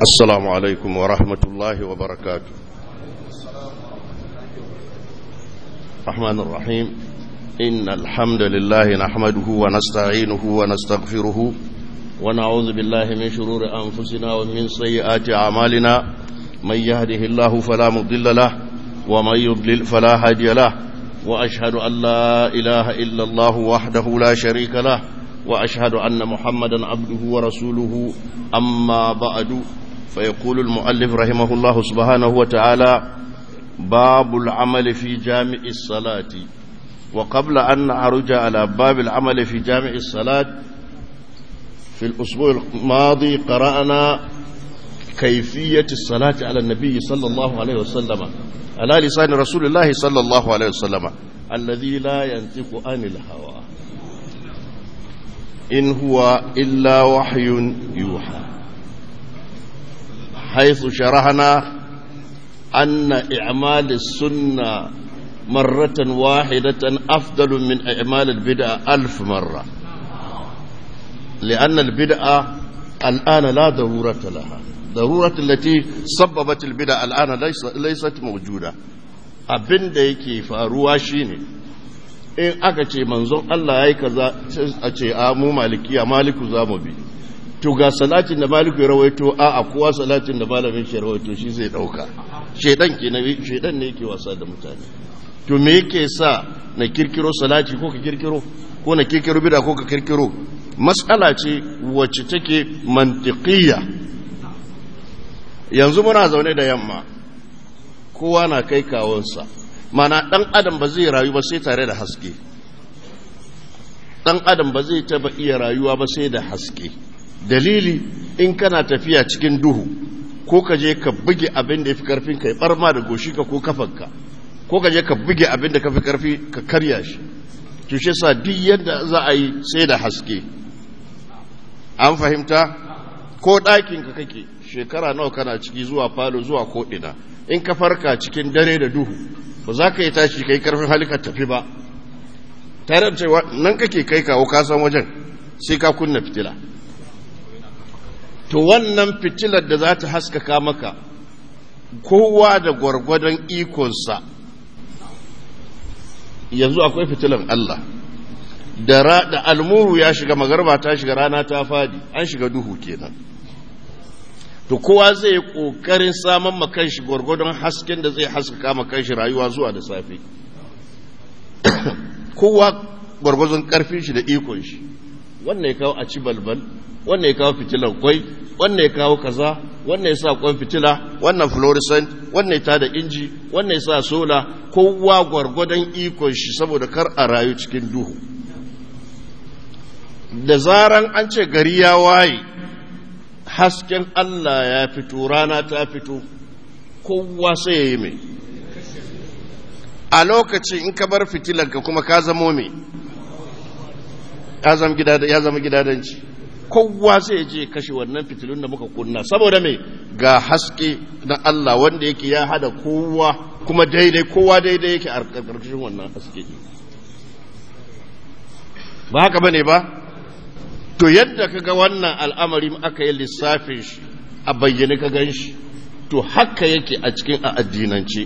السلام عليكم ورحمة الله وبركاته. الرحمن الرحيم. إن الحمد لله نحمده ونستعينه ونستغفره ونعوذ بالله من شرور أنفسنا ومن سيئات أعمالنا. من يهده الله فلا مضل له ومن يضلل فلا هادي له، وأشهد أن لا إله إلا الله وحده لا شريك له، وأشهد أن محمدا عبده ورسوله. أما بعد، فيقول المؤلف رحمه الله سبحانه وتعالى: باب العمل في جامع الصلاة. وقبل أن نعرج على باب العمل في جامع الصلاة، في الأسبوع الماضي قرأنا كيفية الصلاة على النبي صلى الله عليه وسلم على لسان رسول الله صلى الله عليه وسلم الذي لا ينطق عن الهوى إن هو إلا وحي يوحى، حيث شرحنا أن إعمال السنة مرة واحدة أفضل من إعمال البدعة 1000 مرة، لأن البدعة الآن لا ضرورة لها. ضرورة التي سببت البدعة الآن ليست موجودة. abin da yake faruwa shine in aka ce manzon Allah yayi kaza a ce a mu malikiya maliku zamu bi, to ga salatin da maliku ya rawaito a kowa salatin da malamin shi rawaito shi zai dauka. shedan ne yake wasa da mutane. to me yake sa na kirkiro salati ko ka kirkiro, ko na kirkiro bid'a ko ka kirkiro? mas'ala ce wacce take mantiqiyya. yanzu muna zaune da yamma, kowa na kai kawonsa, mana dan adam ba zai rayu ba sai tare da haske. dan adam ba zai taba iya rayuwa ba sai da haske. dalili, in kana tafiya cikin duhu, ko ka je ka buge abin da yafi karfin ka ya barma da goshi ka ko kafanka, ko ka je ka buge abin da kafi karfi ka karya shi. to shi yasa duk yadda za a yi sai da haske. an fahimta? ko ɗakin ka kake shekara nawa kana ciki zuwa falo zuwa ko ina, in ka farka cikin dare da duhu ba za ka yi tashi kai karfin hali ka tafi ba, tare da cewa nan kake kai kawo ka san wajen, sai ka kunna fitila. to wannan fitilar da za ta haskaka maka, kowa da gwargwadon ikonsa. yanzu akwai fitilan Allah da almuru ya shiga, magarba ta shiga, rana ta fadi, an shiga duhu kenan. to kowa zai yi kokarin saman makan shi gwargwadon hasken da zai haskaka makan shi rayuwa zuwa da safe. kowa gwargwadon karfin shi da ikon shi. wannan ya kawo a ci balbal, wannan ya kawo fitilan kwai, wannan ya kawo kaza, wannan ya sa kwan fitila, wannan fluorescent, wannan ya tada inji, wannan ya sa sola. kowa gwargwadon ikon shi, saboda kar a rayu cikin duhu. da zaran an ce gari ya waye, hasken Allah ya fito, rana ta fito, kowa sai ya yi mai. a lokaci in ka bar fitilanka kuma ka zamo mai, ya zama gidadanci. kowa sai je kashe wannan fitilun da muka kunna, saboda mai ga haske na Allah wanda yake ya hada kowa, kuma daidai, kowa daidai yake a ƙarƙashin wannan haske. ba haka bane ba? to yadda kaga wannan al'amari aka yi lissafin shi a bayyane ka gan shi, to haka yake a cikin addinance.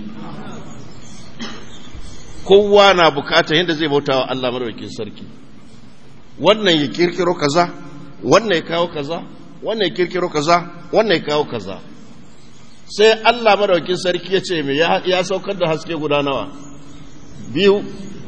kowa na bukata yadda zai bauta wa Allah madaukakin sarki. wannan ya kirkiro kaza, wannan ya kawo kaza, wannan ya kirkiro kaza, wannan ya kawo kaza. sai Allah madaukakin sarki ya ce mai ya saukar da haske guda nawa? 2,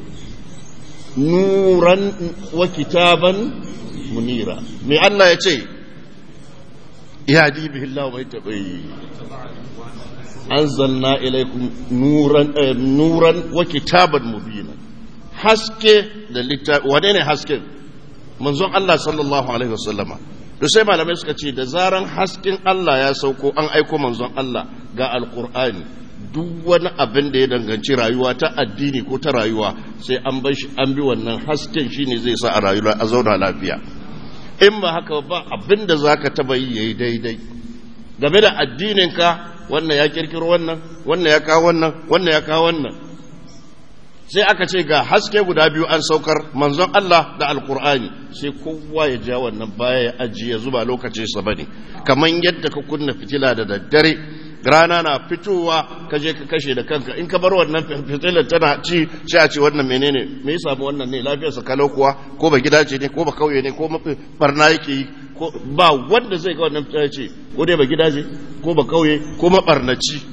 nuran wa kitaban munira. mai Allah ya ce? ya dibi Allah mai taɓai anzalna ilaikum nuran wa kitaban mubina. haske da littafi. wane ne hasken? manzon Allah sallallahu alaihi wasallama. to sai malamai suka ce da zaran hasken Allah ya sauko, an aiko manzon Allah ga alqur'ani, duk wani abin da ya danganci rayuwa ta addini ko ta rayuwa sai an bar shi, an bi wannan hasken, shine zai sa a rayuwa a zauna lafiya. in ba haka ba abin da zaka taba yi yayi daidai game da addininka. wannan ya kirkiro wannan, wannan ya kawo wannan, wannan ya kawo wannan. sai aka ce ga haske guda biyu an saukar manzon Allah da alkur'ani sai kowa ya ja wannan baya ya ajiye zuba lokacin sa bane kaman yadda ka kunna fitila da daddare rana na fitowa ka je ka kashe da kanka in ka bar wannan fitilar tana ci sai a ce wannan menene me yasa mu wannan ne lafiyar sa kalau kuwa ko ba gida ce ne ko ba kauye ne ko barna yake yi ko ba wanda zai ga wannan fitilar ce ko dai ba gida ce ko ba kauye ko mabarnaci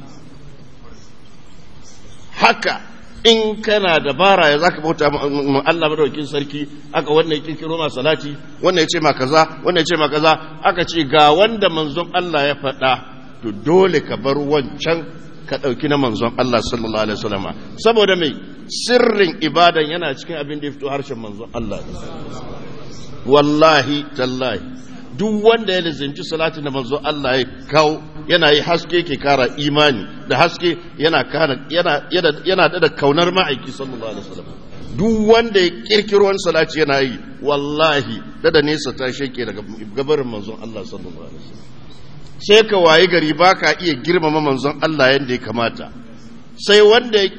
haka in kana dabara ya zaka bauta Allah madaukakin sarki aka wannan yake kiro ma salati wannan yace ma kaza wannan yace ma kaza aka ce ga wanda manzon Allah ya faɗa to dole ka bar wancan ka dauki na manzon Allah sallallahu alaihi wasallam saboda mai sirrin ibadan yana cikin abin da ya fito harshen manzon Allah wallahi tallahi duk wanda ya lizinci salatin da manzon Allah ya kawo yana yi haske ke kara imani da haske yana da kaunar ma'aiki sallallahu alaihi wasallam duk wanda ya kirkiro wani salati yana yi wallahi da nesa ta sheke daga gabarin manzon Allah sallallahu alaihi wasallam sai ka wayi gari baka iya girmama manzon Allah yanda ya kamata sai wanda ya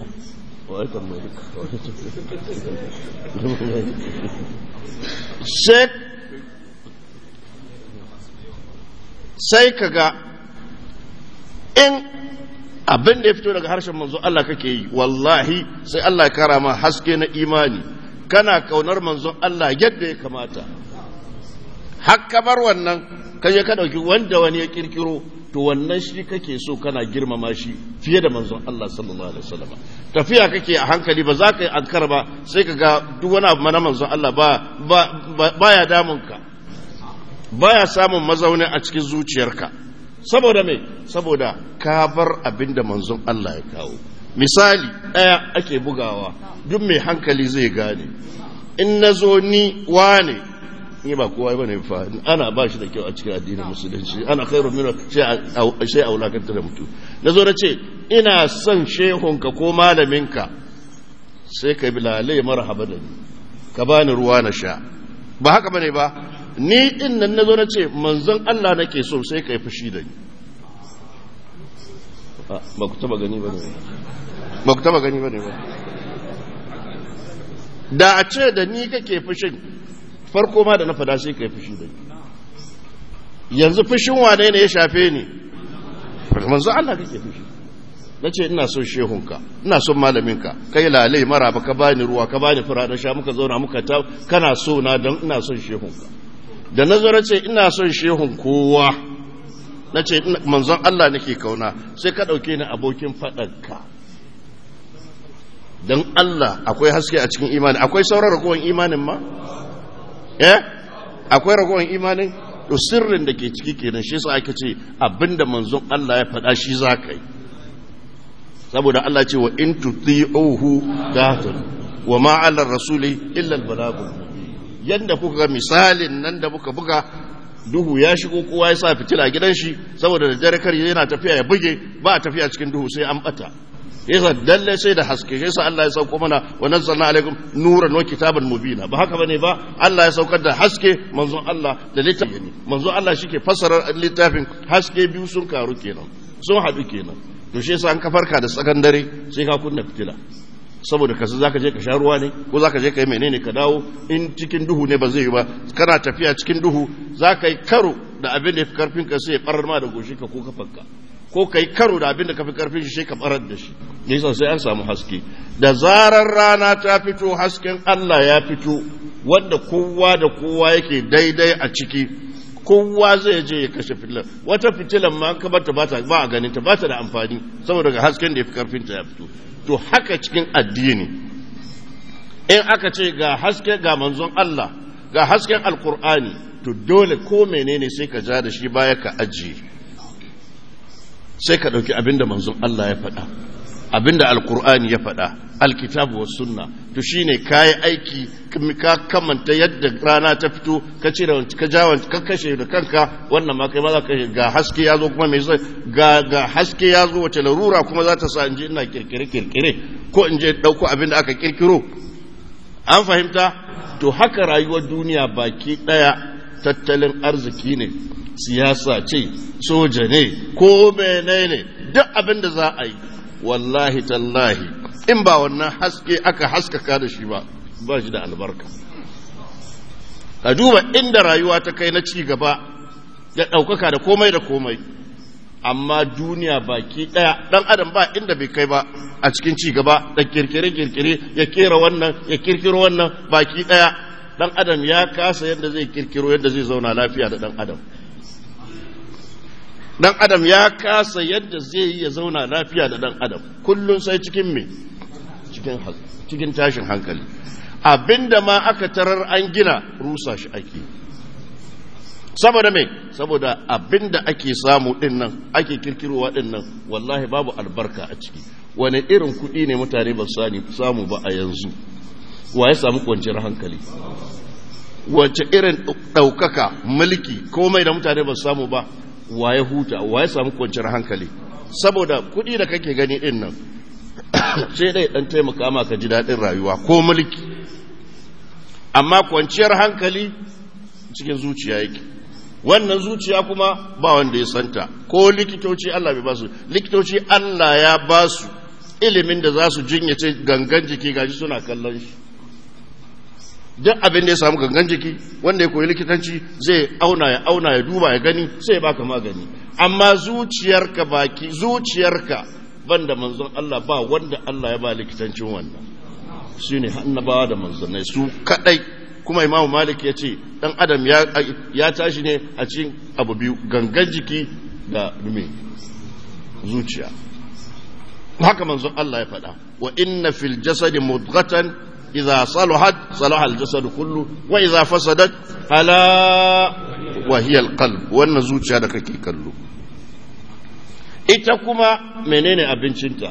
sai kaga in abin da ya fito daga harshen manzo Allah kake yi wallahi sai Allah ya kara ma haske na imani kana kaunar manzon Allah yadda ya kamata hakka bar wannan kaje ka dauki wanda wani ya kirkiro to wannan shi kake so kana girmama shi fiye da manzon Allah sallallahu alaihi wasallam tafiya kake a hankali ba za ka yi ankara ba sai ka ga duk wani abu na manzon Allah baya damunka baya samun mazauni a cikin zuciyarka saboda me saboda ka bar abinda manzon Allah ya kawo misali daya ake bugawa duk mai hankali zai gane in nazo ni wane ni ba kowa bane fa ana ba shi da kyau a cikin addinin musulunci ana khairu min shay aulakanta da mutu nazo na ce ina son shehunka ko malaminka sai ka bilale marhaba da ni ka bani ruwa na sha ba haka bane ba ni din nan nazo na ce manzon Allah nake so sai kai fushi da ni ba ku taba gani bane ba ku taba gani bane ba da a ce da ni kake fushin farko ma da na fada sai kai fushi da ni yanzu fushin wane ne ya shafe ni manzon Allah kake fushi nace ina son shehunka ina son malaminka kai lalai maraba ka bani ruwa ka bani fura da sha muka zauna muka ta kana so na dan ina son shehunka da nazara ce ina son shehun kowa na ce manzon Allah nake kauna sai ka ɗauke ni abokin faɗanka don Allah akwai haske a cikin imani akwai sauran ragowar imanin ma akwai ragowar imanin to sirrin da ke ciki kenan shi sa ake ce abinda manzon Allah ya faɗa shi za ka yi saboda Allah ce wa in tuti'uhu tahtadu wa ma 'ala ar-rasuli illa al-balagh yadda kuka ga misalin nan da muka buga duhu ya shigo kowa ya sa fitila gidan shi saboda da dare kar yana tafiya ya buge ba a tafiya cikin duhu sai an bata yasa dalle sai da haske yasa Allah ya sauko mana wa nazzalna alaikum nuran wa kitaban mubina ba haka bane ba Allah ya saukar da haske manzon Allah da littafin manzon Allah shike fassara littafin haske biyu sun karu kenan sun hadu kenan to shi yasa an ka farka da tsakan dare sai ka kunna fitila saboda kasu zaka je ka sha ruwa ne ko zaka je ka yi menene ka dawo in cikin duhu ne ba zai yi ba kana tafiya cikin duhu zaka yi karo da abin da yafi karfin ka sai ya barar ma da goshi ka ko kafanka ko kai karo da abin da kafi karfin shi sai ka barar da shi yasa sai an samu haske da zarar rana ta fito hasken Allah ya fito wanda kowa da kowa yake daidai a ciki kowa zai je ya kashe fitilar wata fitilan ma ka bata ba a ganin ta bata da amfani saboda ga hasken da yafi karfin ta ya fito to haka cikin addini in aka ce ga haske ga manzon Allah ga hasken alkur'ani to dole ko menene sai ka ja da shi baya ka ajiye sai ka dauki abinda manzon Allah ya faɗa abinda alkur'ani ya faɗa alkitabu was sunna to shine kai aiki ka kamanta yadda rana ta fito ka cire ka jawan ka kashe da kanka wannan ma kai ma za ka ga haske yazo kuma me zai ga haske yazo wace larura kuma za ta sa inje ina kirkire ko inje dauko abin da aka kirkiro an fahimta to haka rayuwar duniya baki daya tattalin arziki ne siyasa ce soja ne ko menene duk abin da za a yi wallahi tallahi in ba wannan haske aka haskaka da shi ba shi da albarka. Ka duba inda rayuwa ta kai na ci gaba ya ɗaukaka da komai da komai, amma duniya baki ɗaya ɗan adam ba inda bai kai ba a cikin ci gaba da kirkire-kirkire, ya kera wannan ya kirkiro wannan, baki ɗaya ɗan adam ya kasa yadda zai kirkiro yadda zai zauna lafiya da ɗan adam. Dan adam ya kasa yadda zai yi ya zauna lafiya da dan adam, kullum sai cikin me cikin tashin hankali. Abinda ma aka tarar an gina rusa shi ake. Saboda me? Saboda abinda ake samu din nan, ake kirkirowa din nan, wallahi babu albarka a ciki. Wani irin kuɗi ne mutane ba samu ba a yanzu? Wa ya samu kwanciyar hankali? Wace irin ɗaukaka, mulki, komai da mutane ba samu ba? Wa ya huta? Wa ya samu kwanciyar hankali? Saboda kuɗi da kake gani din nan sai dai dan taimaka maka ji daɗin rayuwa ko mulki, amma kwanciyar hankali cikin zuciya yake. Wannan zuciya kuma ba wanda ya santa. Ko likitoci Allah bai basu, likitoci Allah ya basu ilimin da za su jinyace gangan jiki, gaji suna kallon shi. Duk abin da ya samu gangan jiki, wanda ya koyi likitanci zai auna ya duba ya gani, sai ya baka magani. Amma zuciyarka banda manzon Allah ba wanda Allah ya ba likitancin wannan. Shine annabawa da manzonnai su kadai. Kuma Imam Malik ya ce dan adam ya tashi ne a cikin abu biyu, gangan jiki da zuciya. Haka manzon Allah ya faɗa, wa inna fil jasadi mudghatan idza salahat salaha al jasadu kullu wa idza fasadat ala wa hiya al qalb. Wannan zuciya da kake kallo, ita kuma menene abincinta?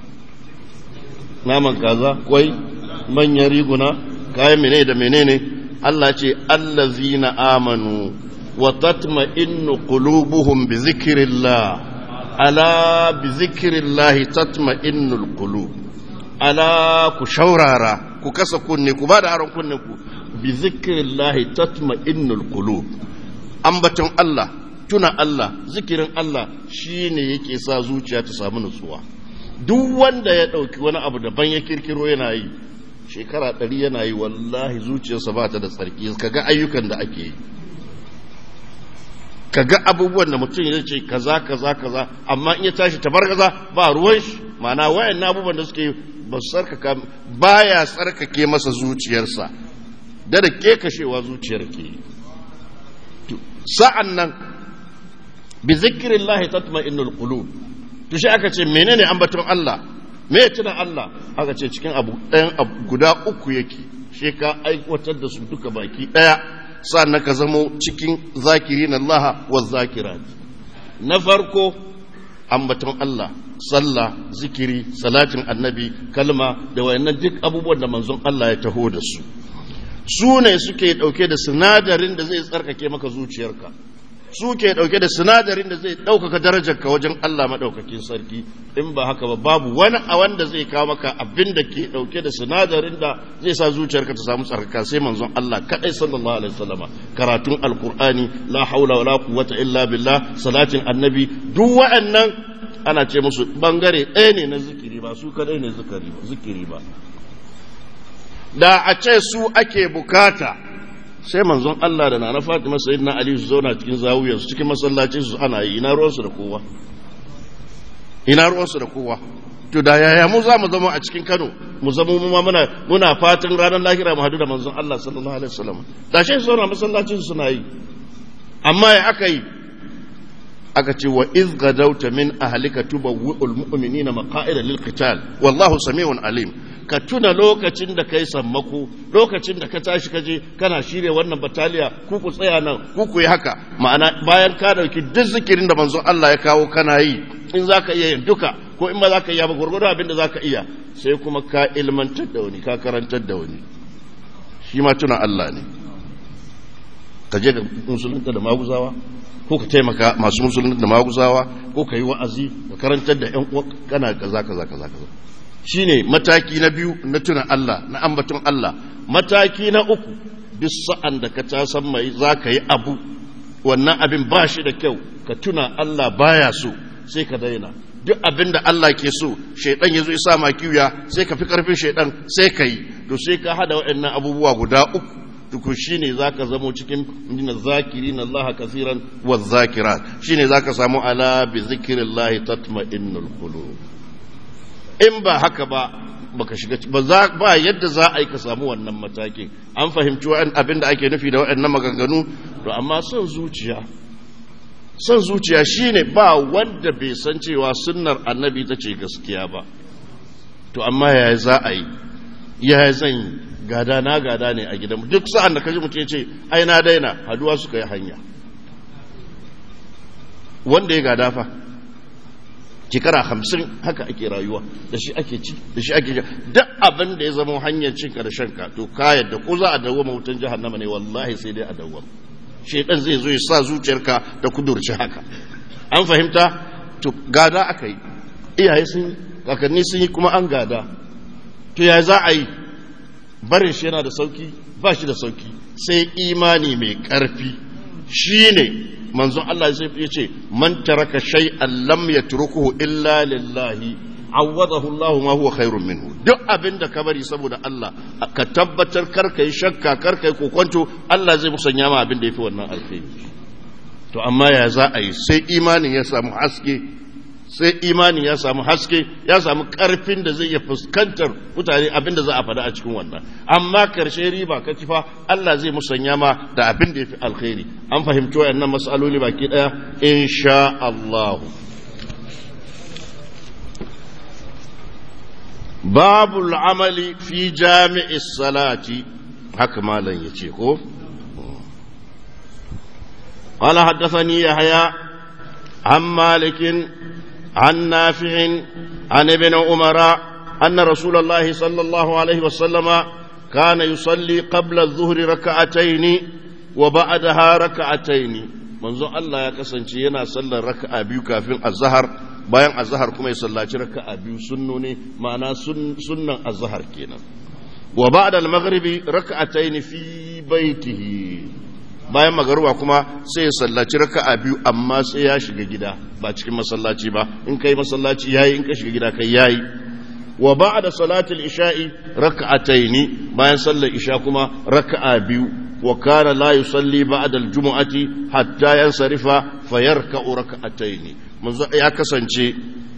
Naman kaza, kwai, manyan riguna, kayan menene da menene. Allah ce allazina amanu wa tatma'innu qulubuhum bi zikrillah, ala bi zikrillah tatma'innul qulub. Ala ku shaurara, ku kasa kunne, ku bada aron kunnen ku, bi zikrillah tatma'innul qulub. Ambaton Allah, tuna Allah, zikirin Allah shine yake sa zuciya ta samu nutsuwa. Duk wanda ya dauki wani abu daban ya kirkiro yana yi, shekara 100 yana yi, wallahi zuciyarsa ba ta da tsarki. Kaga ayyukan da ake yi, kaga abubuwan da mutum ya ce kaza kaza kaza, amma in ya tashi tabargaza ba ruwan shi. Ma'ana wayannan abubuwan da suke ba su tsarkaka, baya tsarkake masa zuciyarsa, da kekashewa zuciyar ke yi. Sa'an nan bi zikrillahi tatma'innul qulub. To shi aka ce menene ambaton Allah? Me ya tuna Allah? Aka ce cikin ɗayan guda uku yake, shi ka aiwatar da su duka baki ɗaya, sa'an ka zamo cikin zakirin Allah wa zakirat. Na farko ambaton Allah, sallah, zikiri, salatin annabi, kalma da wayannan duk abubuwan da manzon Allah ya taho da su. Su ne suke ɗauke da sinadarin da zai tsarkake maka zuciyarka, su ke ɗauke da sinadarin da zai ɗaukaka darajarka wajen Allah maɗaukakin sarki. In ba haka ba, babu wani a wanda zai kawo maka abin da ke ɗauke da sinadarin da zai sa zuciyarka ta samu tsarkaka sai manzon Allah kaɗai sallallahu alaihi wasallama. Karatun alkur'ani, la haula wala quwwata illa billah, salatin annabi, duk wa'annan ana ce musu bangare ɗaya ne na zikiri, ba su kaɗai ne zikiri ba. Da a ce su ake bukata, sai manzon Allah da Nana Fatima sayyidina Ali su zauna cikin zawiyar su, cikin masallacin su ana yi, ina ruwansu da kowa. To da yaya mu za mu zama a cikin Kano, mu zama mu muna fatan ranar lahira mu hadu da manzon Allah sallallahu alaihi wasallam. Da shi su zauna masallacin su suna yi, amma ya aka yi, aka ce wa iz gadawta min ahlika tubawwi'ul mu'minina maqa'ida lil qital wallahu sami'un alim. Ka tuna lokacin da kai sammako, lokacin da ka tashi kaje kana shirye wannan bataliya, ku tsaya nan, ku yi haka. Ma'ana bayan ka dauki duk zikirin da manzon Allah ya kawo kana yi, in zaka iya yin duka, ko in ba zaka iya ba gurgurdo abin da zaka iya, sai kuma ka ilmantar da wani, ka karantar da wani. Shi ma tuna Allah ne. Ka je ga musulunta da maguzawa, ko ka taimaka masu musulunta da maguzawa, ko ka yi wa'azi, ka karantar da ƴan uwa, kana kaza. Shine mataki na biyu na tuna Allah, na ambaton Allah. Mataki na uku, duk sa'an da ka ta san mai za ka yi abu, wannan abin ba shi da kyau, ka tuna Allah baya so, sai ka daina. duk abinda Allah ke so shaidan yazo ya sa ma kiwiya sai ka fi karfin shaidan sai kai to sai ka hada waɗannan abubuwa guda uku to shine zaka zamo cikin zakirin Allah kaseeran wazakirat shine zaka samu ala bi zikrillah tatma'innul qulub in ba haka ba baka shiga ba yadda za a yi ka samu wannan matakin an fahimci abinda ake nufi da waɗannan maganganu to amma son zuciya shine ba wanda bai san cewa sunnar annabi ta ce gaskiya ba to amma yaya za a yi yaya zan yi gada ne a gidan duk sa'an da kaji mutum ya ce ai na daina haduwa suka yi hanya wanda ya gada fa shekara 50 haka ake rayuwa da shi ake ci da shi ake duk abin da ya zama hanyar cinka da shanka to ka yadda ko za a dawo wutan jahannama ne wallahi sai dai a dawo shedan zai zo ya sa zuciyarka da kudurci haka an fahimta to gada aka yi iyaye sun kakanni sun yi kuma an gada to ya za a yi barin shi yana da sauki ba shi da sauki sai imani mai karfi shine manzon Allah ya ce man taraka shay'an lam yatrukuhu illa lillahi awadahu Allah ma huwa khairun minhu duk abinda ka bari saboda Allah ka tabbatar karkai shakka karkai kokonto Allah zai musanya ma abinda yafi wannan alkhairi to amma ya za a yi sai imanin ya samu haske ya samu karfin da zai iya fuskantar mutane abinda za a faɗa a cikin wannan amma karshe riba ka kifa Allah zai musanya ma da abinda yafi alkhairi an fahimci wayannan mas'aloli baki daya insha Allah babul amali fi jami'is salati haka malan yace ko قال حدثني يحيى عن مالك عن نافع عن ابن عمر أن رسول الله صلى الله عليه وسلم كان يصلي قبل الظهر ركعتين وبعدها ركعتين منذ الله يكسنشي yana sallar raka'a biyu kafin azhar bayan azhar kuma ya sallaci raka'a biyu sunnoni ma'ana sunnan azhar kenan wa ba'da al-maghribi raka'atayn fi baitihi bayan magaruba kuma sai ya sallaci raka'a biyu amma sai ya shiga gida ba cikin masallaci ba in kai masallaci yayi in ka shiga gida kai yayi wa ba'da salatil isha'i raka'ataini bayan sallar isha kuma raka'a biyu wa kana la yusalli ba'da al-jumu'ati hatta yansarifa fayarka'u raka'ataini manzo ya kasance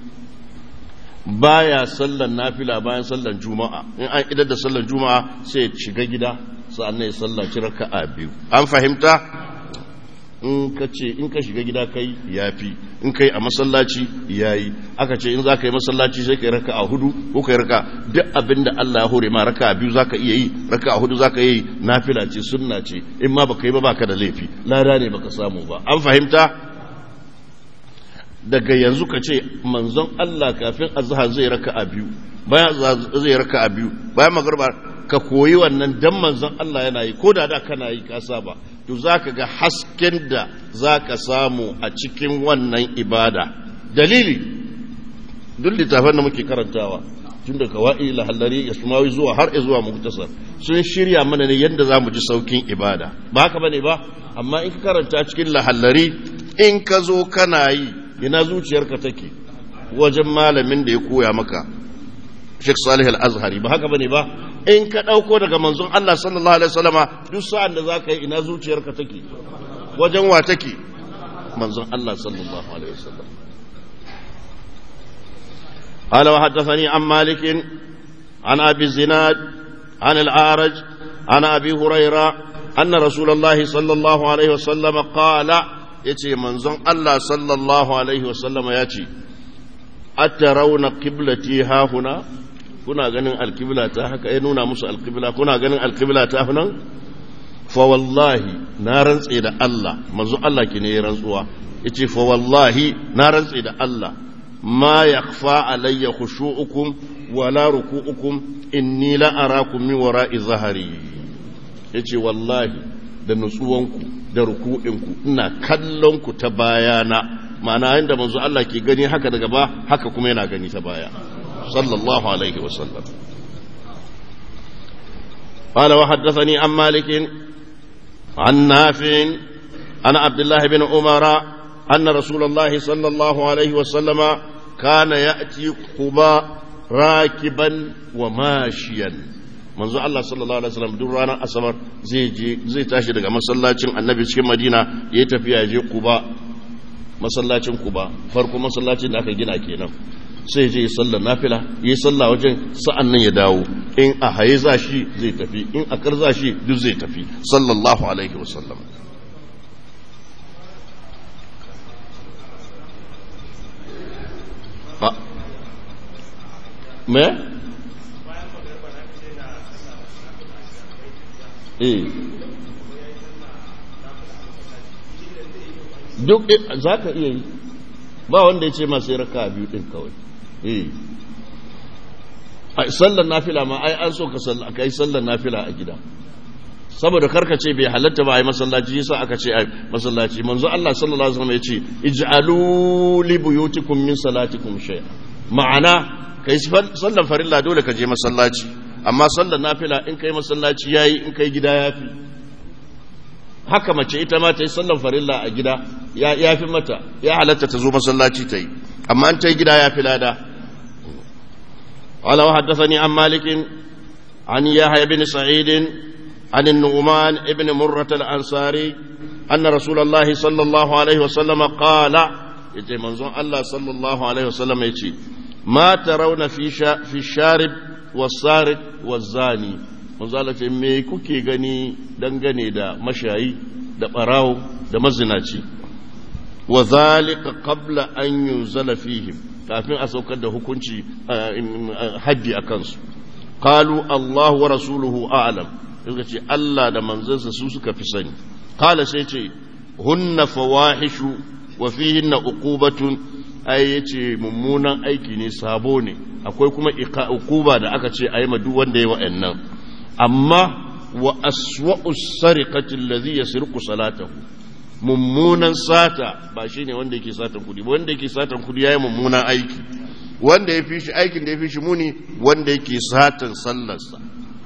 baya sallar nafila bayan sallar juma'a in an idar da sallar juma'a sai ya shiga gida sa'annan ya sallaci raka'a biyu an fahimta in ka shiga gida kai yafi in kai a masallaci yayi aka ce in za ka yi masallaci sai ka yi raka'a hudu ko ka yi raka'a duk abinda Allah ya hore ma raka'a biyu za ka iya yi raka'a hudu za ka yi nafila ce sunna ce in ma baka yi ba baka da laifi lada ne baka samu ba an fahimta daga yanzu ka ce manzon Allah kafin azhar zai raka'a biyu bayan zai raka'a biyu bayan magriba ka koyi wannan dan manzon Allah yana yi ko da kana yi ka saba to zaka ga hasken da zaka samu a cikin wannan ibada dalili duk littafin da muke karantawa tun da kawai lahallari yasmawi zuwa har zuwa muktasar sun shirya mana ne yadda zamu ji saukin ibada ba haka bane ba amma in ka karanta cikin lahallari in ka zo kana yi ina zuciyarka take wajen malamin da ya koya maka Sheikh Salih Al-Azhari ba haka bane ba in ka dauko daga manzon Allah sallallahu alaihi wasallama duk sa'an da zaka yi ina zuciyarka take wajen wa take manzon Allah sallallahu alaihi wasallam قال وحدثني عن مالك عن أبي الزناد عن الأعرج عن أبي هريرة أن رسول الله صلى الله عليه وسلم قال يتي منزون الله صلى الله عليه وسلم يتي أترون قبلتي ها هنا كنا غنين القبلة هكا ينونا موسى القبلة كنا غنين القبلة هنا فوالله نارنس إلى الله منزون الله كني رنسوا يتي فوالله نارنس إلى الله ما يخفى علي خشوعكم ولا ركوعكم إني لا أراكم من وراء ظهري yace wallahi da nutsuwanku da ruku'inku ina kallonku ta bayana ma'ana inda manzo Allah ke gani haka daga ba haka kuma yana gani ta baya sallallahu alaihi wasallam qala wa haddathani an malik an nafi' an abdullah ibn umara anna rasulullah sallallahu alaihi wasallam kana ya'ti quba rakiban wa mashiyan. Manzo Allah sallallahu alaihi wasallam duk ranar asabar zai tashi daga masallacin Annabi cikin Madina yayi tafiya je Quba, masallacin Quba farko masallacin da aka gina kenan. Sai je sallar nafila yayi sallah wajen sa'an nan ya dawo, in a haye za shi zai tafi, in a kar za shi duk zai tafi sallallahu alaihi wasallam. me duk za ka iya yi, ba wanda ya ce masu yi raka biyu ɗin kawai. Sallar nafila ma ai an so ka yi sallar nafila a gida, saboda karkace bai halatta ba a yi masallaci, yasa aka ce a masallaci. Manzo Allah sallallahu alaihi wasallam ya ce ij'alu li buyutikum min salatikum shay'a, ma'ana kai sallar farilla dole ka je masallaci, amma sallar nafila in kai masallaci yayi, in kai gida yafi. Haka mace ita ma ta yi sallar farilla a gida ya fi mata, ya halatta ta zo masallaci ta yi, amma an ta yi gida ya fi lada. Wala wa haddathani an Malikin an Yahya bin Sa'id an Nu'man ibn Murrah al-Ansari anna Rasulullahi sallallahu alaihi wa sallam qala, yace manzon Allah sallallahu alaihi wa sallam yace ma tarawna fi sharib was-sariq waz-zani. Manzo Allah ce me kuke gani dangane da mashayi da barawo da mazinaci? Wa zalika qabla an yunzala fihim, kafin a saukar da hukunci haddi a kansu. Qalu Allah wa rasuluhu a'lam, suka ce Allah da manzansa su suka fi sani. Qala sai ce hunna fawahishu wa fihinna uqubatun, ai yace mummunan aiki ne, sabo ne, akwai kuma uquba da aka ce ayi ma duk wanda yayi wa'annan. Amma wa aswa'us sariqati allazi yasriqu salatahu, mummunan sata ba shine wanda yake satan kudi ba, wanda yake satan kudi yayi mummunan aiki, wanda ya fi shi aikin da ya fi shi muni wanda yake satan sallarsa.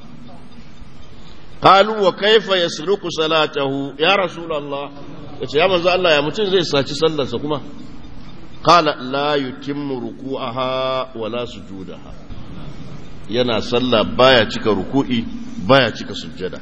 Qalu wa kaifa yasriqu salatahu ya rasulullah, yace ya manzo Allah ya mutun zai saci sallarsa kuma? Qala la yutimmu ruku'aha wala sujudaha, yana sallah baya cika ruku'i baya cika sujjada.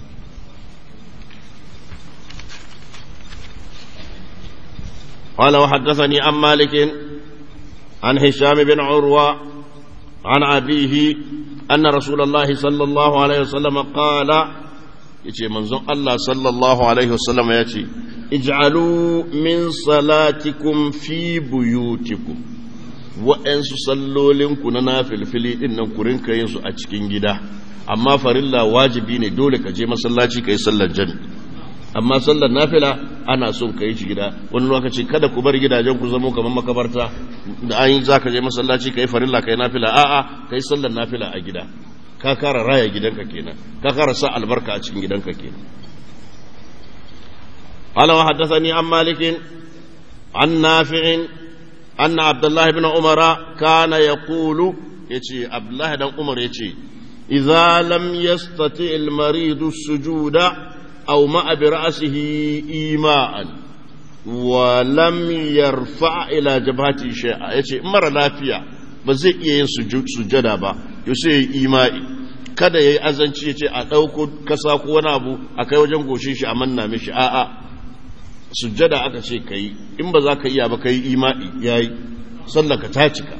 قال وحدثني عن مالك عن هشام بن عروة عن أبيه أن رسول الله صلى الله عليه وسلم قال يتي منزون الله صلى الله عليه وسلم يتي اجعلوا من صلاتكم في بيوتكم wa'yansu sallolinku na nafilfili ɗin nan ku rinka yin su a cikin gida, amma farilla wajibi ne dole ka je masallaci ka yi sallar jami, amma sallar nafila ana son ka yi shi gida. Wani lokaci kada ku bar gidajen ku zamo kamar makabarta, da an yi za ka je masallaci ka yi farilla ka yi nafila, a'a ka yi sallar nafila a gida, ka kara raya gidanka kenan, ka kara sa albarka a cikin gidanka kenan. Qala wa haddathani an Malikin an Nafi'in أن عبد الله بن عمر كان يقول يتي عبد الله بن عمر يتي إذا لم يستطع المريض السجود أو ما برأسه إيماء ولم يرفع إلى جبهته شيئا، يتي مرة لا فيها بزي yin sujada ba, yau sai imai, kada yayi azanci yace a dauko kasa ko wani abu a kai wajen goshin shi a manna mishi, a'a sujjada aka ce ka yi, in ba za ka iya ba ka yi ima'i ya yi, sallaka ta cika.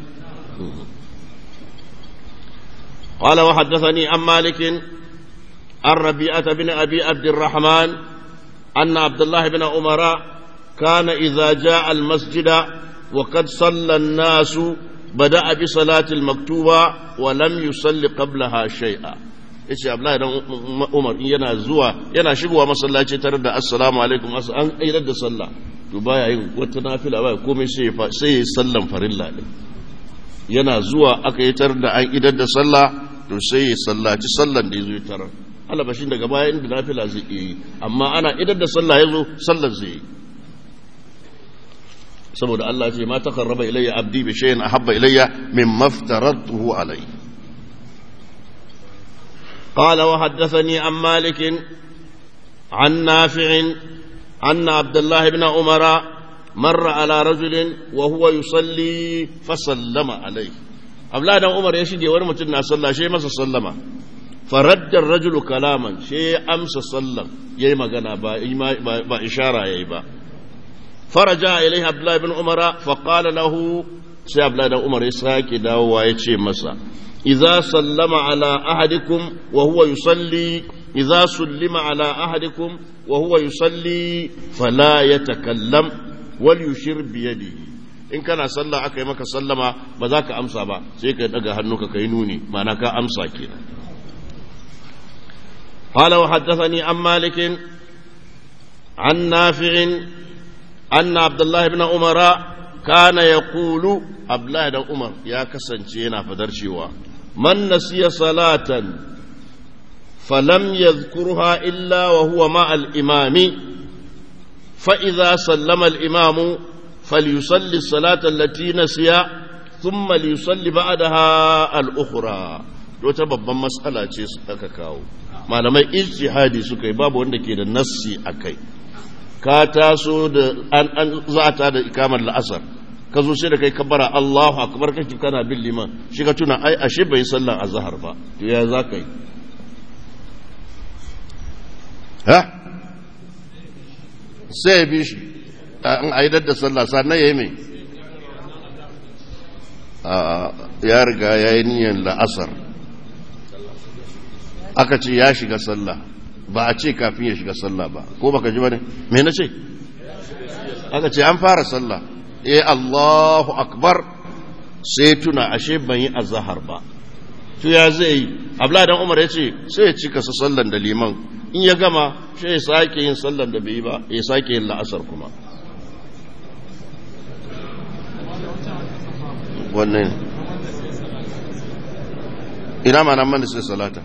Qala wa haddathani an Malikin an Rabi'ata bin Abi Abdurrahman anna Abdullah bin Umara kana idza ja'a al-masjida wa qad salla an-nasu bada'a bi salati al-maktuba wa lam yusalli qablaha shay'a. Yace Abdullahi dan Umar yana shigowa masallaci tare da assalamu alaikum an aidar da sallah, to baya yin wata nafila, baya komai sai ya sallan farilla din. Yana zuwa aka yi tar da an idar da sallah, to sai ya sallaci sallan da yazo ya tarar. Alabashin daga baya inda nafila zai yi, amma ana idar da sallah yazo sallar zai yi. Saboda Allah ya ce ma taqarraba ilayya abdi bi shay'in ahabba ilayya mimma aftaratuhu alayhi. قال وحدثني عن مالك عن نافع أن عبد الله بن عمر مر على رجل وهو يصلي فسلم عليه abla dan umar ya shige wani mutum na sallah shi masa sallama faradda ar-rajulu kalaman shi amsa sallan yayi magana ba ishara yayi ba faraja ilayhi abdullah ibn umara fa qala lahu sai abdullah dan umar ya sake dawowa ya ce masa idza sallama ala ahadikum wa huwa yusalli idza sallama ala ahadikum wa huwa yusalli fala yatakallam wal yushir bi yadihi in kana sallah aka yi maka sallama ba za ka amsa ba sai ka daga hannuka kai nuni ma'ana ka amsa kenan qala wa haddathani an malik an nafi' anna abdullah ibn umar kana yaqulu abdullah ibn umar ya kasance yana fadar cewa man nasiya salatan falam yadhkurha illa wa huwa ma'a al-imami fa idha sallama al-imamu فليصلي الصلاة التي نسي ثم ليصلي بعدها الأخرى wata babban matsala ce aka kawo malamai ijtihadi suka yi babu wanda ke da nassi akai ka taso da an za ta da ikamar la'asar ka zo sai da kai kabbara Allahu akbar kake kana bin liman shi ka tuna ai ashe bai sallan azhar ba to ya za ka yi ha sai bi shi an aidar da sallah sannan ya yi mai ya riga ya yi niyan la'asar aka ce ya shiga sallah ba a ce kafin ya shiga sallah ba ko baka ji ba ne me na ce aka ce an fara sallah Allahu akbar sai tuna ashe ban yi azhar ba to ya zai yi abla dan umar ya ce sai ya cika su sallan da liman in ya gama sai ya sake yin sallan da bai yi ba ya sake yin la'asar kuma wannan ina ma nan man sai salata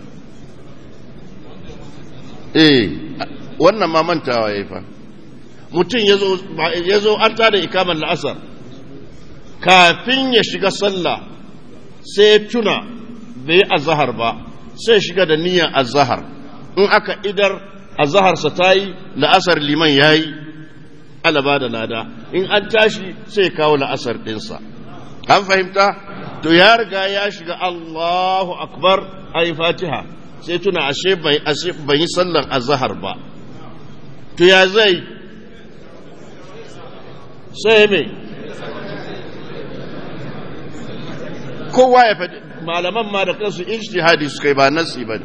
wannan ma mantawa yayi fa mutum yazo an tada ikamar la'asar kafin ya shiga sallah sai tuna bai azhar ba sai shiga da niyyar azhar in aka idar azhar sa tayi la'asar liman yayi alaba da lada in an tashi sai kawo la'asar dinsa an fahimta to ya riga ya shiga Allahu akbar ayi fatiha sai tuna ashe bai yi sallan azhar ba to ya zai sai me kowa ya faɗi malaman ma da kansu ijtihadi suka yi ba nasi ba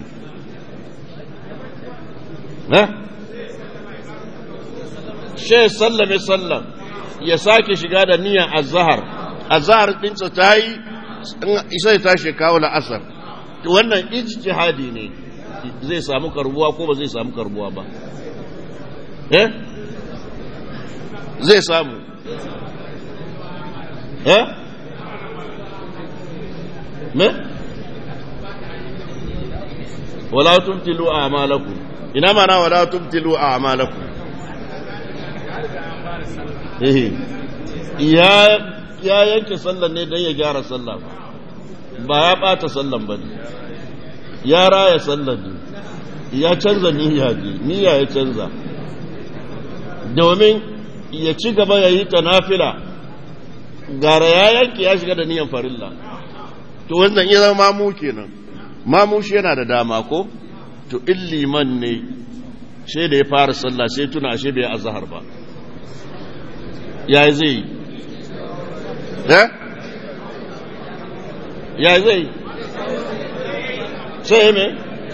ne she sallame sallan ya sake shiga da niyyar azhar dinsa ta yi sai ta kawo la'asar wannan ijtihadi ne zai samu karbuwa ko ba zai samu karbuwa ba zai samu me wala tubtilu a'malakum ina mana wala tubtilu a'malakum ya yanke sallan ne don ya gyara sallah ba ya bata sallan ba ne ya raya sallan ne ya canza niyya ya canza domin ya ci gaba ya yi ta nafila gara ya yanke ya shiga da niyan farilla to wannan iya zama mamu kenan mamu shi yana da dama ko to illiman ne sai da ya fara sallah sai tuna ashe bai azhar ba ya zai ya zai sai me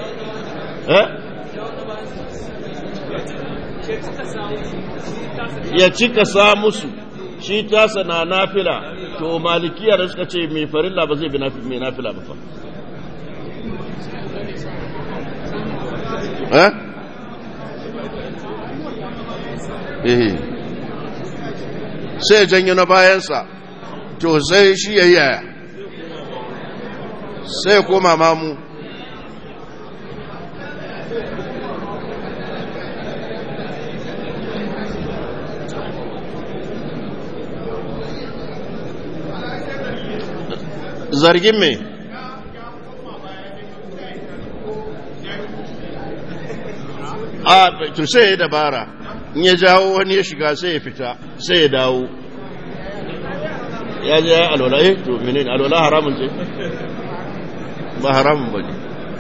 ya cika sa musu shi tasa na nafila to malikiya da suka ce mai farilla ba zai bi mai nafila ba fa sai janyo na bayansa to sai shi ya yaya sai koma mamu zargin me to sai ya dabara in ya jawo wani ya shiga sai ya fita sai ya dawo ya je ya alwala to menene alwala haramun ce ba haramun ba ne.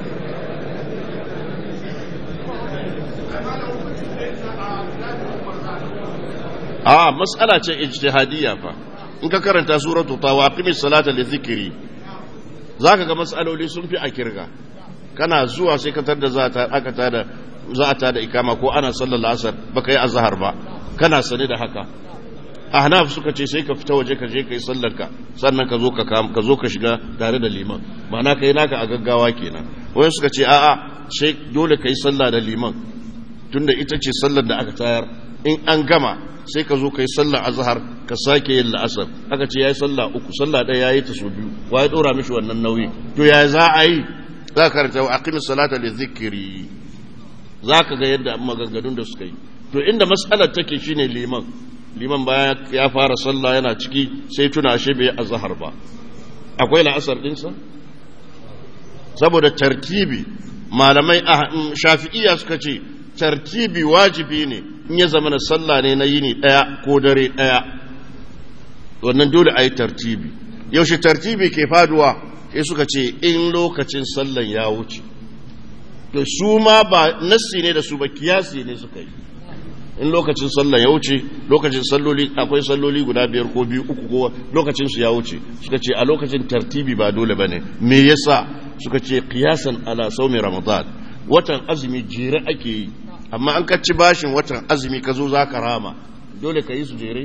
A matsala ce ijtihadiyya fa in ka karanta suratu tawa aqimis salata li dhikri zaka ga matsaloli sun fi a kirga. Kana zuwa sai ka tada za a tada ikama ko ana sallar asar baka yi azhar ba kana sane da haka. Ahnaf suka ce sai ka fita waje ka je kai sallar ka sannan ka zo ka shiga tare da liman ma'ana kai naka a gaggawa kenan. Wai suka ce a'a sai dole kai sallah da liman tunda ita ce sallar da aka tayar in an gama sai ka zo ka yi sallar azhar ka sake yin la'asar. Aka ce yayi sallah uku sallah ɗaya yayi ta so biyu waye dora mishi wannan nauyi to ya za a yi za ka karanta wa aqimis salata li dhikri za ka ga yadda maganganun da suka yi. To inda mas'alar take shine liman baya ya fara sallah yana ciki sai tuna ashe bai azhar ba akwai la'asar dinsa saboda tartibi malamai shafi'iyya suka ce tartibi wajibi ne in ya zama na sallah ne na yini daya ko dare daya wannan dole a yi tartibi. Yaushe tartibi ke faduwa sai suka ce in lokacin sallan ya wuce to su ma ba nassi ne da su ba kiyasi ne suka yi. In lokacin sallan ya wuce lokacin salloli akwai salloli guda 5 ko 2 3 ko lokacin su ya wuce suka ce a lokacin tartibi ba dole bane. Me yasa suka ce qiyasan ala sawmi ramadan watan azumi jere ake yi amma an kacci bashin watan azumi ka zo za ka rama dole ka yi su jere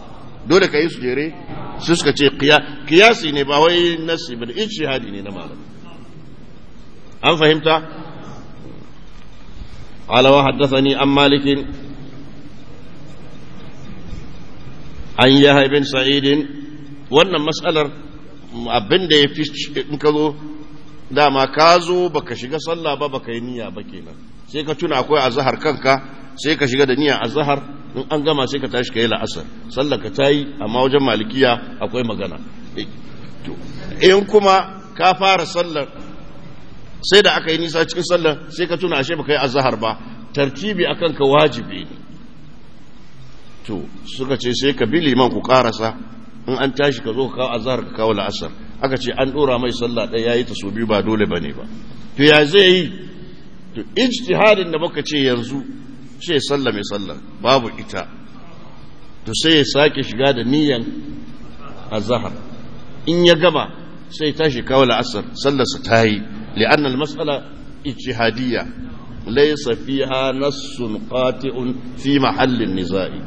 su suka ce kiyasi ne ba wai nasi ba da ijtihadi ne na malam. an fahimta. qala wa haddathani an malik an yahya bin sa'id wannan mas'alar abinda yafi in ka zo dama ka zo baka shiga sallah ba baka yi niyya ba kenan sai ka tuna akwai azhar kanka sai ka shiga da niyya azhar in an gama sai ka tashi kai la'asar sallar ka tayi amma wajen malikiya akwai magana. In kuma ka fara sallar sai da aka yi nisa cikin sallar sai ka tuna ashe baka yi azhar ba tartibi akan ka wajibi ne to suka ce sai ka bi liman ku karasa in an tashi ka zo ka kawo azhar ka kawo la'asar. Aka ce an dora mai sallah ɗaya yayi ta so biyu ba dole bane ba to ya zai yi to ijtihadin da muka ce yanzu sai sallah mai sallah babu ita to sai ya sake shiga da niyan azhar in ya gama sai tashi kawo la'asar sallar sa tayi li'anna al-mas'ala ijtihadiyya laysa fiha nassun qati'un fi mahallin nizai.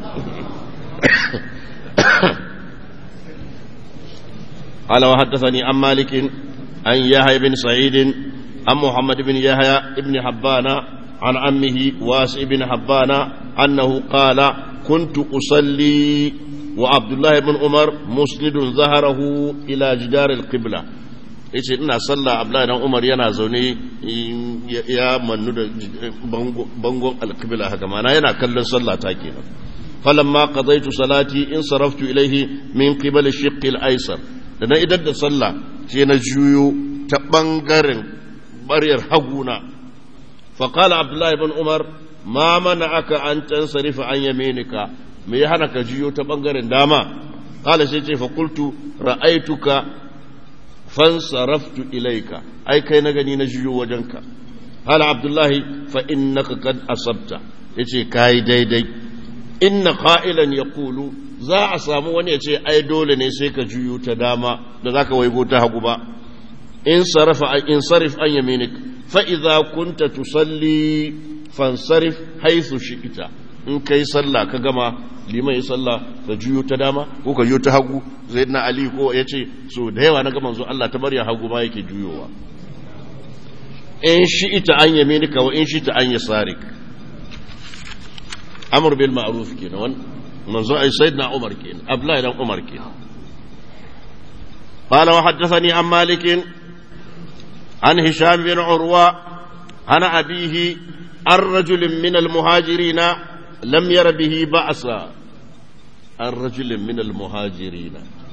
قال وحدثني عن مالك عن يحيى بن سعيد عن محمد بن يحيى بن حبان عن عمه واسع بن حبان أنه قال كنت أصلي وعبد الله بن عمر مسند ظهره إلى جدار القبلة. yace ina sallah Abdullahi dan Umar yana zaune ya mannu da bangon alqibla haka mana yana kallon sallah ta kenan. falamma qadaytu salati in saraftu ilayhi min qibal ash-shiqq al-aysar da na idar da sallah sai na juyo ta bangaren bariyar haguna faqala Abdullahi ibn Umar ma mana'aka an tansarifa an yaminika me ya hana ka juyo ta bangaren dama qala sai ce fa qultu ra'aytuka fansaraftu ilayka ai kai na gani na juyo wajenka qala Abdullahi fa innaka qad asabta yace kai daidai inna qa'ilan yaqulu za a samu wani ya ce ai dole ne sai ka juyo ta dama da zaka waigo ta hagu ba in sarif an yaminik fa idza kunta tusalli fansarif haythu shi'ta in kai sallah ka gama liman yi sallah ka juyo ta dama ko ka juyo ta hagu sayyidina ali ko yace so da yawa na ga manzo Allah ta bariya hagu ma yake juyowa in shi'ta an yaminika wa in shi'ta an yasarik amr bil ma'ruf kenan منظور أي سيدنا عمر كين أبلا إلى عمر كين. قال وحدثني عن مالك عن هشام بن عروة عن أبيه الرجل من المهاجرين لم ير به بأسا الرجل من المهاجرين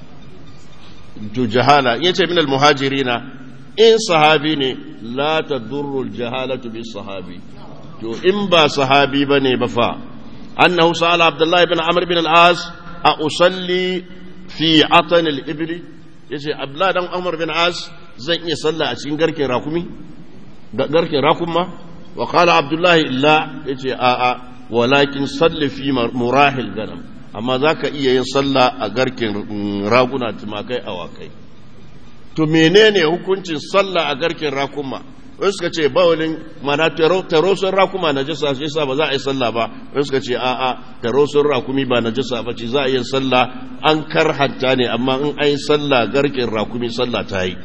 جهالة يأتي من المهاجرين إن صحابين لا تضر الجهالة بالصحابي إن با صحابي بني بفا أنه سأل عبد الله بن عمرو بن العاص أصلي في عطن الإبل يجي عبد الله بن عمرو بن العاص زي يصلى أشين غرك راكمي غرك راكما وقال عبد الله لا يجي ولكن صلي في مراحل الغنم أما ذاك إيه يصلى غرك راغنا تماكي أواكي to menene hukuncin sallah a garken rakuma wani suka ce bawalin mana tarosun rakuma na jasa shi sa ba za a yi sallah ba wani suka ce a'a tarosun rakumi ba na jasa ba ce za a yi sallah an karhanta ne amma in an yi sallah garken rakumi sallah ta yi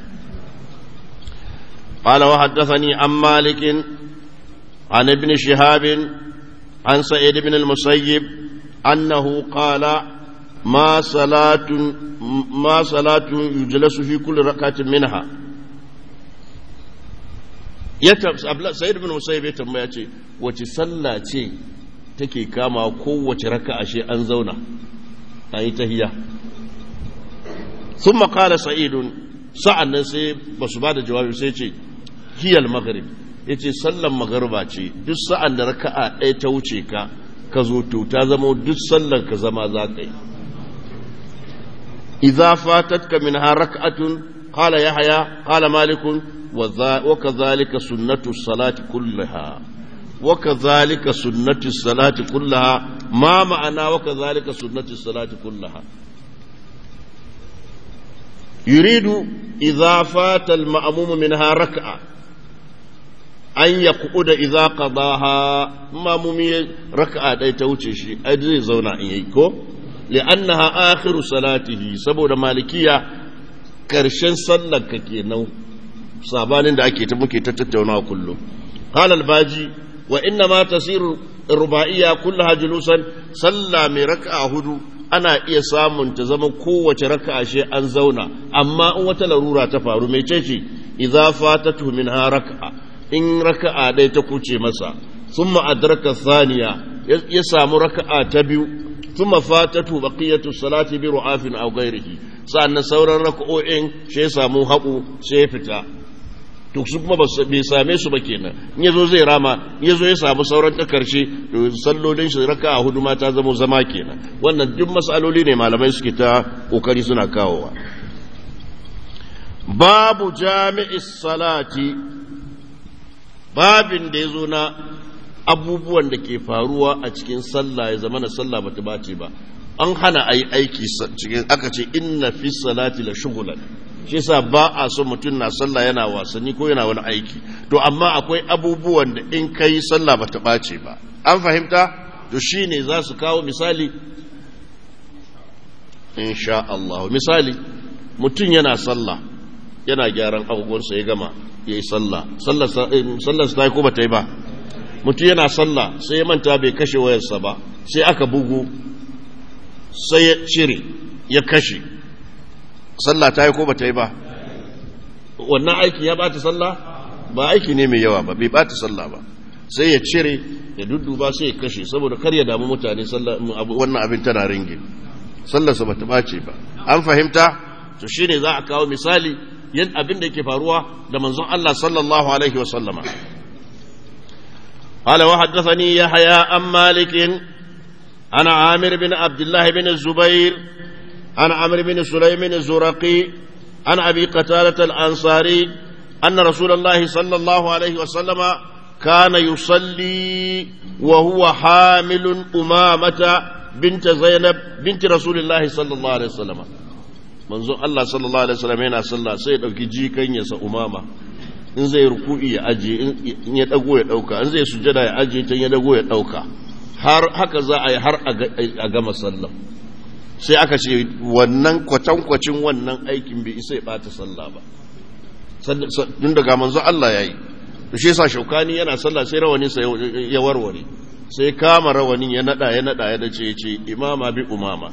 قال وحدثني عن مالك عن ابن شهاب عن سعيد بن المسيب أنه قال ما صلاة يجلس في كل ركعة منها سيد بن مسيب يتم يأتي وتصلى شيء تكي كاما قوة ركعة شيء أنزونا أي تهيا ثم قال سعيد سعى سي بس بعد جواب سيتي هي المغرب yace sallan magariba ce duk sa'an da raka'a ɗaya ta wuce ka ka zo to ta zama duk sallan ka zama za ka yi idza fatatka minha rak'atun qala yahya qala malik wa kadhalika sunnatu salati kullaha wa kadhalika sunnatu salati kullaha ma ma'ana wa kadhalika sunnatu salati kullaha yuridu idza fata al-ma'mum minha rak'a an ya kuɗa iza qadaha mamumi raka'a ɗaya ta wuce shi ai zai zauna in yayi ko li'annaha akhiru salatihi saboda malikiya karshen sallar ka kenan sabanin da ake ta muke ta tattaunawa kullum qala al-baji wa inna ma tasiru ruba'iyya kullaha julusan salla mai raka'a hudu ana iya samun ta zama kowace raka'a she an zauna amma in wata larura ta faru mai ce idza fatatu minha raka'a in raka'a ɗaya ta kuce masa thumma adraka thaniya ya samu raka'a ta biyu thumma fatatu baqiyatu salati bi ru'afin aw ghairihi sannan sauran raka'o'in sai samu haƙu sai fita to su kuma bai same su ba kenan in yazo zai rama in yazo ya samu sauran ta karshe to sallolin shi raka'a hudu ma ta zama zama kenan wannan duk masaloli ne malamai suke ta kokari suna kawowa babu jami'is salati babin da ya zo na abubuwan da ke faruwa a cikin sallah ya zama na sallah bata bace ba an hana a yi aiki cikin aka ce inna fi salati la shughlan shi yasa ba a so mutum na sallah yana wasanni ko yana wani aiki to amma akwai abubuwan da in kai sallah bata bace ba an fahimta to shine za su kawo misali insha Allah misali mutum yana sallah yana gyaran abubuwansa ya gama ya yi sallah ta yi ko ba ta yi ba mutum yana sallah sai ya manta bai kashe wayarsa ba sai aka bugu sai ya cire ya kashe sallah ta yi ko ba ta yi ba wannan aiki ya bata sallah ba aiki ne mai yawa ba bai bata sallah ba sai ya cire ya dudduba sai ya kashe saboda kar ya damu mutane wannan abin tana ringe sallarsa ba ta bace ba an fahimta to shine za a kawo misali yin abin da yake faruwa da manzon Allah sallallahu alaihi wa sallama qala wa haddathani yahya an malik ana amir bin abdullah bin zubair ana amr bin sulaym bin zuraqi ana abi qatadah al-ansari anna rasulullah sallallahu alaihi wa sallama kana yusalli wa huwa hamilun umamata bint zainab bint rasulullah sallallahu alaihi wa sallama manzon Allah sallallahu alaihi wasallam yana sallah sai ya dauki jikan ya sa umama in zai ruku'i ya aje in ya dago ya dauka in zai sujada ya aje tan ya dago ya dauka har haka za a yi har a gama sallah sai aka ce wannan kwatankwacin wannan aikin bai isa ya bata sallah ba tun daga manzon Allah yayi to shi yasa shaukani yana sallah sai rawanin sa ya warware sai kama rawanin ya nada ya dace ya ce imama bi umama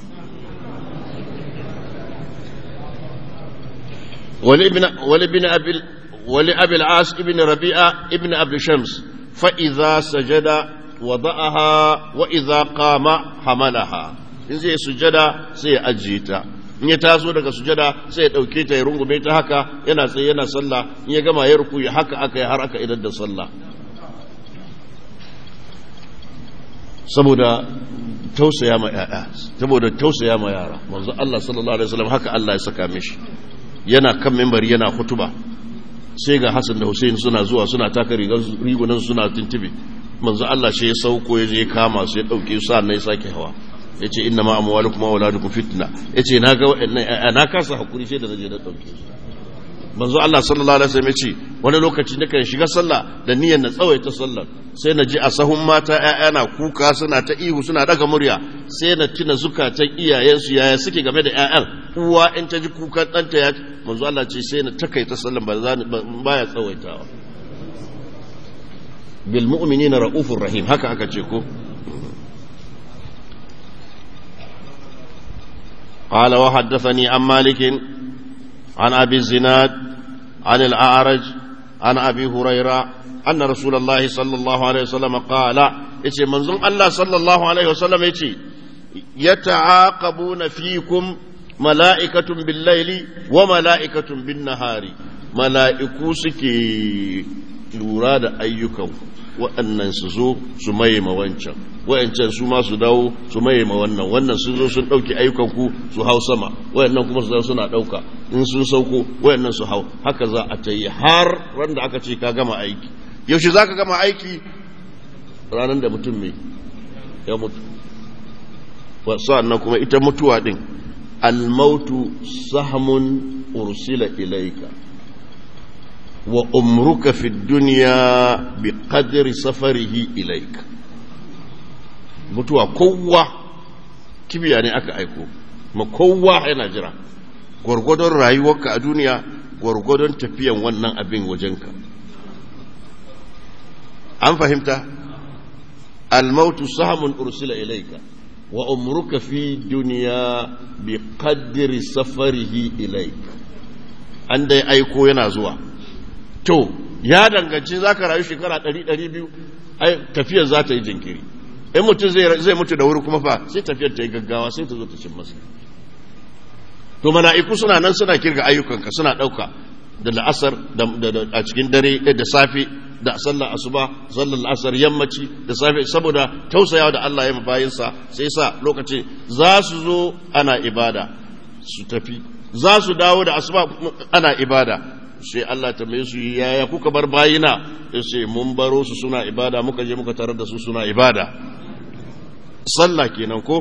ولأبي العاص ابن ربيعة ابن عبد شمس فإذا سجد وضعها وإذا قام حملها إن زي سجد سي أجيتا in ya taso daga sujada sai ya dauke ta ya rungume ta haka yana sai yana sallah in ya gama ya ruku ya haka aka har aka idan da sallah saboda tausaya ma yaya, saboda tausaya ma yara. Manzo Allah sallallahu alaihi wasallam haka Allah ya saka mishi, yana kan minbari yana hutuba, sai ga Hassan da Hussein suna zuwa suna taka rigunan suna tintibi. Manzo Allah shi ya sauko ya je kama su ya dauke su sannan ya sake hawa, yace inna ma amwalukum wa auladukum fitna, yace na ga waɗannan na kasa hakuri sai da naje da dauke su. Manzo Allah sallallahu alaihi wasallam yace wani lokaci nakan shiga sallah da niyyar na tsawaita sallar, sai na ji a sahun mata ƴaƴana kuka suna ta ihu suna daga murya, sai na tuna zukatan iyayensu yaya suke game da ƴaƴan. Uwa in ta ji kukan ɗanta ya manzo Allah ce sai na takaita sallar baya tsawaitawa. bil mu'minina raufur rahim, haka aka ce ko. قال وحدثني عن مالك عن أبي الزناد عن الأعرج عن أبي هريرة أن رسول الله صلى الله عليه وسلم قال إيش منظوم الله صلى الله عليه وسلم إيش يتعاقبون فيكم ملائكة بالليل وملائكة بالنهار. ملائكو سكي لوراد أيكم waɗannan su zo su maye ma wancan, waɗancan su ma su dawo su maye ma wannan, wannan sun zo sun ɗauki ayyukanku su hau sama, waɗannan kuma su zo suna ɗauka, in sun sauko waɗannan su hau, haka za a ta yi har ran da aka ce ka gama aiki. Yaushe za ka gama aiki? Ranar da mutum mai ya mutu. Sa'annan kuma ita mutuwa ɗin, almautu sahmun ursila ilaika wa umruka fi duniya bi qadri safarihi ilaik. Mutuwa kowa kibiya ne aka aiko ma kowa yana jira, gwargwadon rayuwarka a duniya gwargwadon tafiyan wannan abin wajenka. An fahimta? Almautu sahmun ursila ilaika wa umruka fi duniya bi qadri safarihi ilaik. An dai aiko yana zuwa. To, ya danganci za ka rayu shekara 100-200, ai tafiyar za ta yi jinkiri. In mutum zai mutu da wuri kuma fa sai tafiyar ta yi gaggawa sai ta zo ta cin masa. To, mala'iku suna nan suna kirga ayyukanka suna ɗauka da la'asar a cikin dare da safe da sallar asuba, sallar la'asar yammaci da safe, saboda tausayawa da Allah ya mabayinsa sai sa lokaci za su zo ana ibada su tafi, za su dawo da asuba ana ibada. Sai Allah ta mai su yaya kuka bar bayina, sai mun baro su suna ibada muka je muka tarar da su suna ibada. Sallah kenan ko.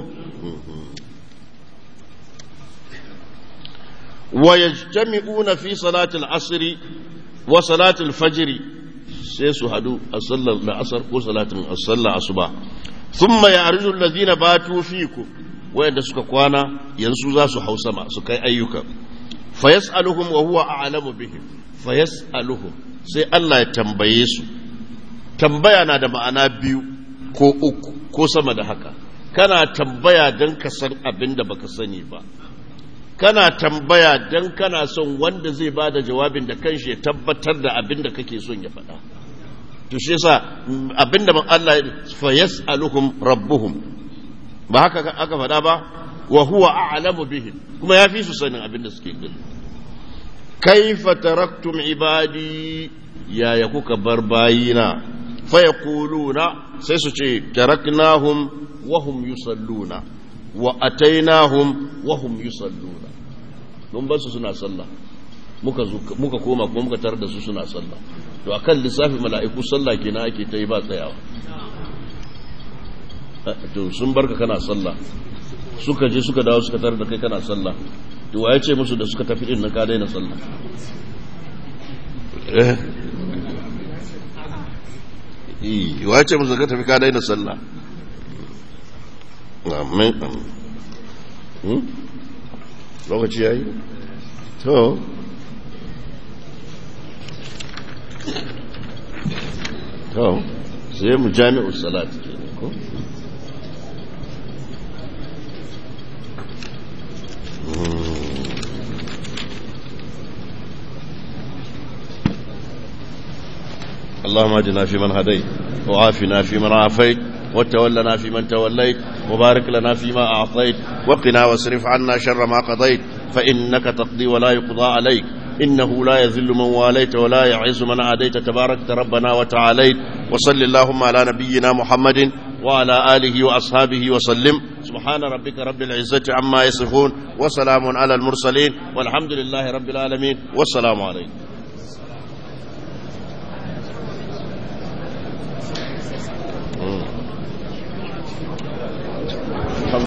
Wa yajtami'una fi salatil asri wa salatil fajr, sai su hadu a sallar asr ko salatin sallar asuba. Thumma ya'ruju allazina batu fikum, wayanda suka kwana yanzu za su hau sama su kai ayyuka. Fayas'aluhum wa huwa a'lamu bihim, fayas'aluhum sai Allah ya tambaye su. Tambaya na da ma'ana biyu ko uku ko sama da haka. Kana tambaya dan ka san abin da baka sani ba, kana tambaya dan kana son wanda zai bada jawabin da kanshi ya tabbatar da abin da kake son ya faɗa. To shi yasa abin da Allah fayas'aluhum rabbuhum, ba haka aka faɗa ba, wa huwa a'lamu bihim, kuma yafi su sanin abin da suke gani. Kaifa taraktum ibadi, yaya kuka bar bayina? Fa yaquluna, sai su ce taraknahum wa hum yusalluna wa atainahum wa hum yusalluna. Mun bar su suna sallah, muka koma kuma muka tarar da su suna sallah. To akan lissafi mala'iku sallah kenan ake ta yi ba tsayawa. To sun barka kana sallah, suka je suka dawo suka tarar da kai kana sallah, to waye ce musu da suka tafi din nan ka daina sallah? Waye ce musu da ka tafi ka daina sallah? Amen. Lokaci yayi? To sai mu jami'u salat kenan ko. اللهم اهدنا فيمن هديت وعافنا فيمن عافيت وتولنا فيمن توليت وبارك لنا فيما أعطيت وقنا واصرف عنا شر ما قضيت فإنك تقضي ولا يقضى عليك إنه لا يذل من واليت ولا يعز من عاديت تباركت ربنا وتعاليت وصل اللهم على نبينا محمد وعلى آله وأصحابه وسلم. سبحان ربك رب العزة عما يصفون وسلام على المرسلين والحمد لله رب العالمين والسلام عليكم.